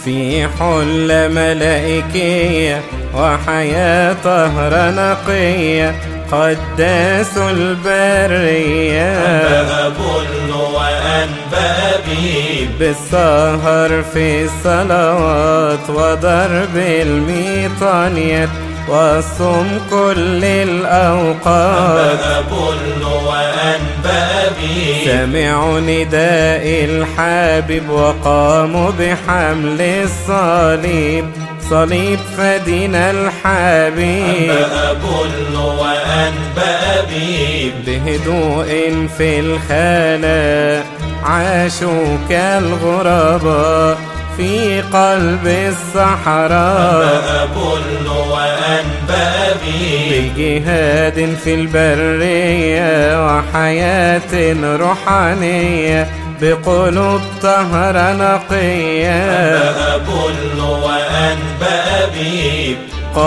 في حلة ملائكية وحياة طهرة نقية قداس البرية. أنبأ بل وأنبأ بيب بالسهر في الصلوات وضرب الميطانيات والصوم كل الأوقات. أنبأ بل وأنبأ بيب سمعوا نداء الحبيب وقاموا بحمل الصليب، صليب فدينا الحبيب. أنبأ بل وأنبأ بيب بهدوء في الخلاء عاشوا كالغرباء في قلب الصحراء. أنبأ بل وأنبأ بيب بجهاد في البرية وحياة روحانية بقلوب طهرة نقية. أنبأ بل وأنبأ بيب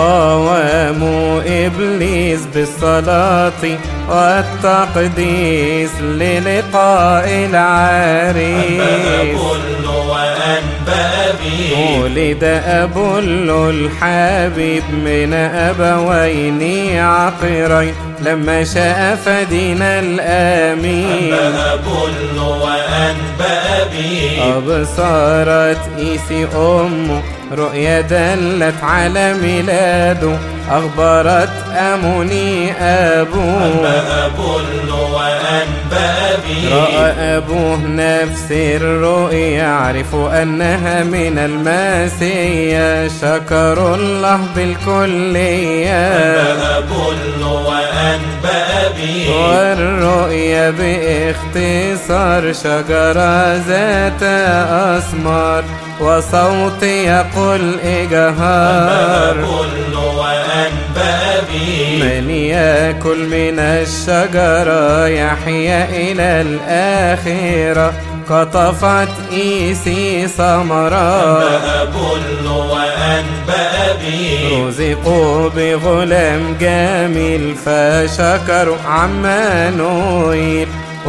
قاوموا إبليس بالصلاة والتقديس للقاء العريس. أنبأ بل وأنبأ بيب ولد أبولو الحبيب من أبوين عقرين لما شاء فدينا الآمين. أنبأ بل وأنبأ بيب أبصرت إيسي أمه رؤيا دلت على ميلاده، أخبرت أمني أبوه. أنبأ بل وأنبأ بيب رأى أبوه نفس الرؤيا يعرف أنها من المسيا، شكروا الله بالكلية. أنبأ بل وأنبأ بيب والرؤيا باختصار شجرة ذات أثمار وصوت يقول إجهار. أنبأ بل وأنبأ بيب من يأكل من الشجرة يحيا إلى الآخرة، قطفت إيسي ثمرة. أنبأ بل وأنبأ بيب رزقوا بغلام جميل فشكروا عمانوئيل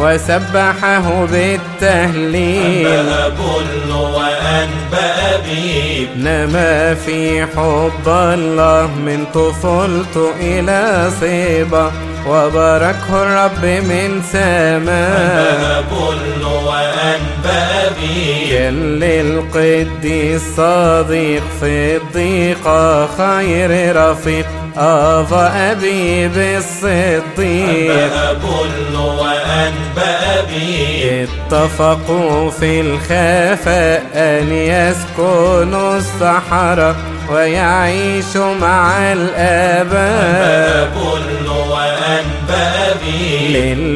وسبحه بالتهليل. أنبأ بل وأنبأ بيب نما في حب الله من طفولته إلى صبا، وباركه الرب من سماء. أنبأ بل وأنبأ بيب كان للقديس صديق في الضيقة خير رفيق، أبا أبي بالصديق. أنبأ بل وأنبأ بيب اتفقوا في الخفاء أن يسكنوا الصحراء ويعيشوا مع الآباء. أنبأ بل وأنبأ بيب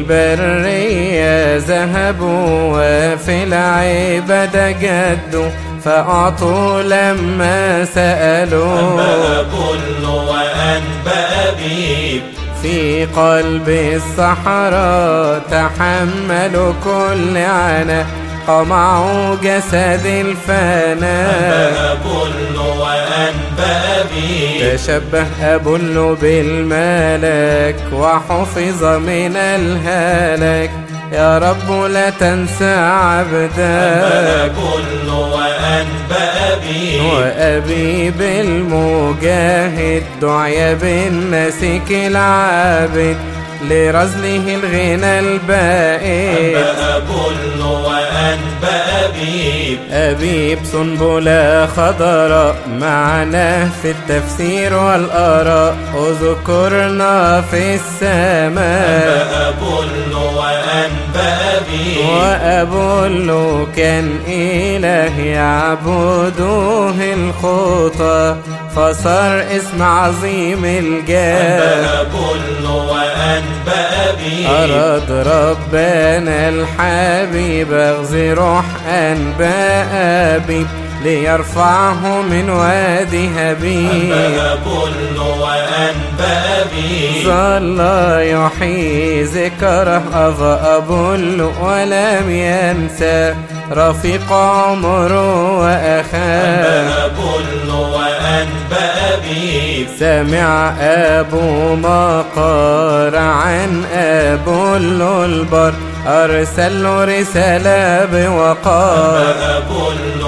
للبرية ذهبوا وفي العبادة جدوا، فأعطوا لما سألوا. أنبأ بل وأنبأ بيب في قلب الصحراء تحملوا كل عناء، قمعوا جسد الفناء. أنبأ بل وأنبأ بيب تشبه أبولو بالملاك وحفظ من الهلاك، يا رب لا تنسى عبدك. أنبأ بل وأنبأ بيب وأبي بالمجاهد دعي بالنسك العابد، لرزله الغنى البائد. أنبأ بل وأنبأ بيب أبيب سنبلة خضراء معنا في التفسير والآراء، اذكرنا في السماء. أنبأ بل وأنبأ بيب وأبولو كان إله يعبدوه الخطى، فصار اسم عظيم الجاه. أنبأ بل وأنبأ بيب أراد ربنا الحبيب أغزي روح أنباء أبيب، ليرفعه من وادي هبيب. أنبأ بل وأنبأ بيب ظل يحيي ذكره أبا أبولو ولم ينسى رفيق عمره وأخاه. أنبأ بل وأنبأ بيب سمع أبو مقار عن أبولو البر، أرسل له رسالة بوقار. أنبأ بل وأنبأ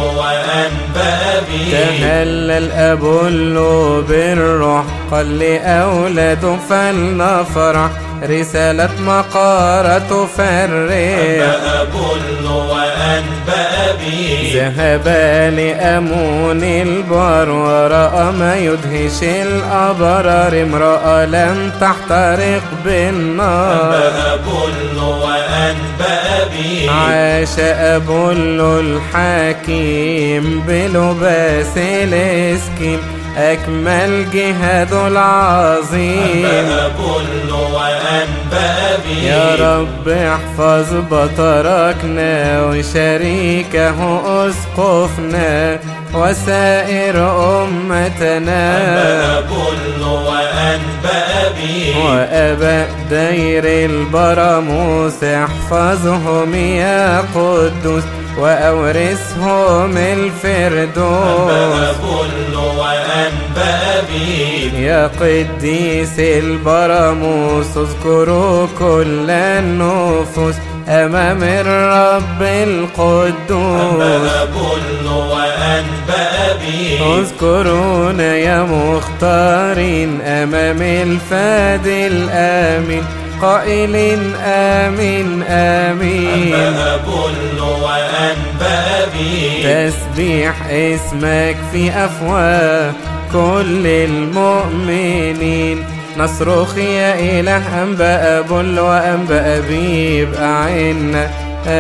وأنبأ بي. تهلل أبولو بالروح قال لأولاده فلنفرح رسالة مقارة تفرح. أبولو وأنبأ بي. ذهب لأمون البار ورأى ما يدهش الأبرار امرأة لم تحترق بالنار. أبولو وأنبأ بي. عاش أبولو الحكيم بلباس الإسكيم أكمل جهاده العظيم. أبولو وأنبأ بي. يا رب احفظ بطركنا وشريكه أسقفنا وسائر أمتنا. أبولو وأنبأ بي. وأباء دير البراموس احفظهم يا قدوس وأورثهم الفردوس. أبولو وأنبأ بي. يا قديس البراموس اذكروا كل النفوس أمام الرب القدوس. أبولو وأنبأ بي. اذكرونا يا مختارين أمام الفادي الآمين قائلين آمين آمين. أبولو وأنبأ بي. تسبيح اسمك في أفواه كل المؤمنين نصرخ يا إله أنبأ أبولو وأنبأ بي بأعنا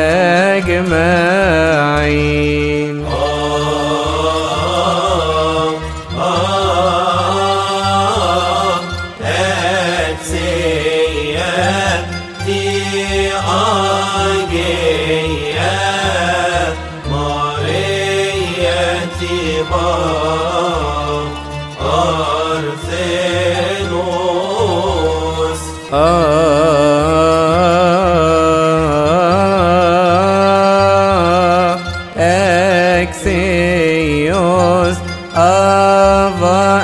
أجمعين. أكسيوس أبا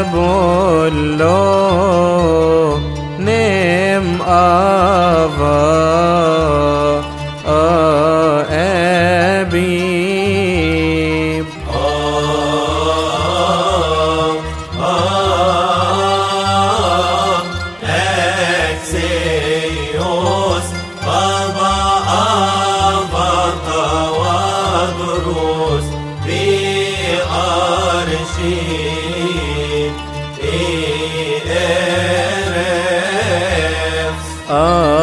أبولو نم أبا أبيب. أكسيوس أبا توادروس بأرشي بأرشي